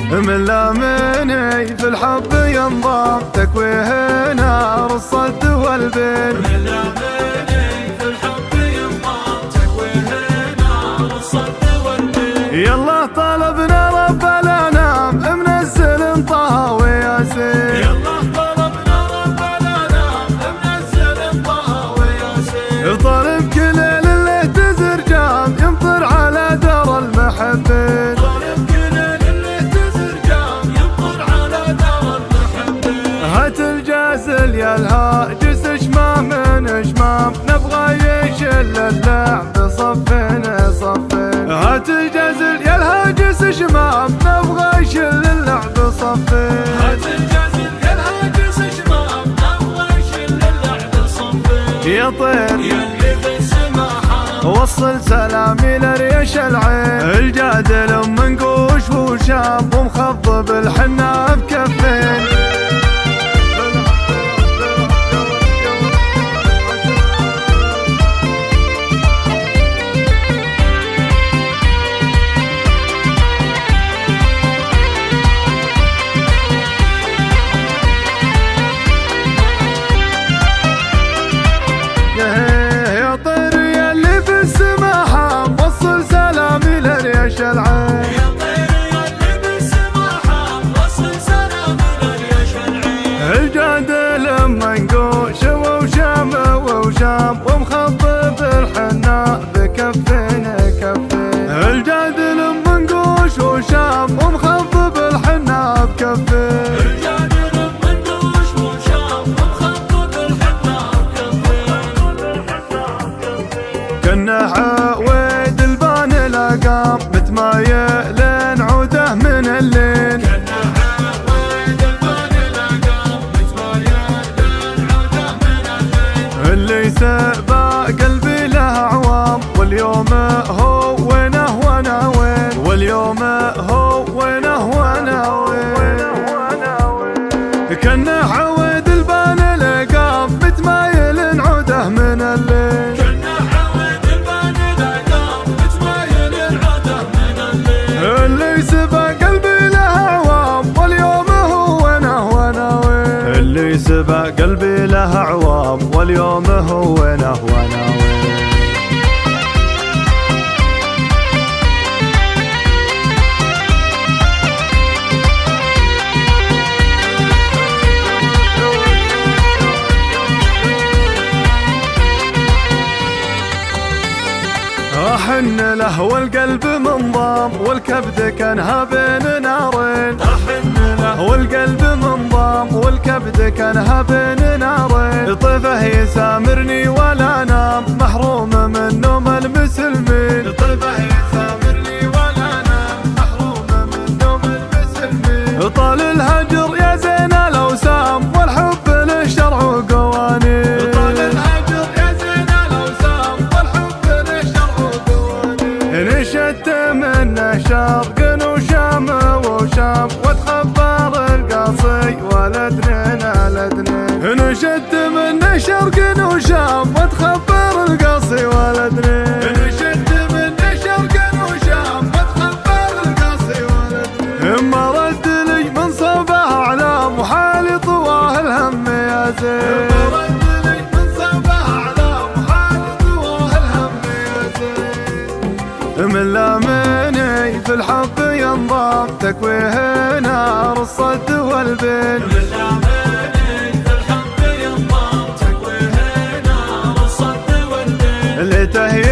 من لامني في الحب ينضم تكويه نار الصد والبين. من لامني في الحب ينضم تكويه نار الصد والبين. يلا طلبنا رب الانام منزل طه وياسين. يلا طلبنا رب الانام منزل طه وياسين. طالب كل اللي تزر جام يمطر على دار المحبين. هات الجازل يا الهاجس شمام من شمام نبغى يشل اللعب صفين صفين. هات الجازل يا الهاجس شمام نبغى يشل اللعب صفين. هات الجازل يا الهاجس شمام نبغى يشل اللعب صفين. يا طير يلي في السماحة وصل سلامي لريش العين. الجادل منقوش وشاب ومخضب الحنا بكفين. يا طير يلي في السماحة وصل سلامي لريش العين. يا طير يلي في السماحة وصل سلامي لريش العين. الجادل منقوش وشام ومخضب الحنا بكفين كفين. الجادل منقوش وشام ومخضب الحنا بكفين. كنا عويد البان لقام متمايلين عوده من الليل. كنا عويد البان لقام متمايلين عوده من الليل. اللي سبا قلبي له عوام واليوم هو وينه وانا وين. واليوم هو وينه وانا وين. كنا عويد البان لقام متمايلين عوده من الليل. اللي سبا قلبي له عوام واليوم هو وانا وين. اللي سبا قلبي له عوام واليوم هو وانا وين. أحن له والقلب منضام والكبد كانها بين نارين. أحن له والقلب منضام والكبد كانها بين نارين. طيفه يسامرني ولا نام محروم من نوم المسلمين. طيفه يسامرني ولا نام محروم من نوم المسلمين. طال الهجر يا زين الأوسام والحب للشرع وقوانين. نشدت منه شرق وشام وتخبر القصي ولدنين. نشدت منه شرق وشام وتخبر القصي ولدنين. نشدت منه شرق وشام وتخبر القصي ولدنين. ما رد لي من صوبه اعلام وحالي طواه الهم يا زين. من لامني في الحب ينضم تكويه نار الصد والبين. من لامني في الحب ينضم تكويه نار الصد والبين. اللي تهي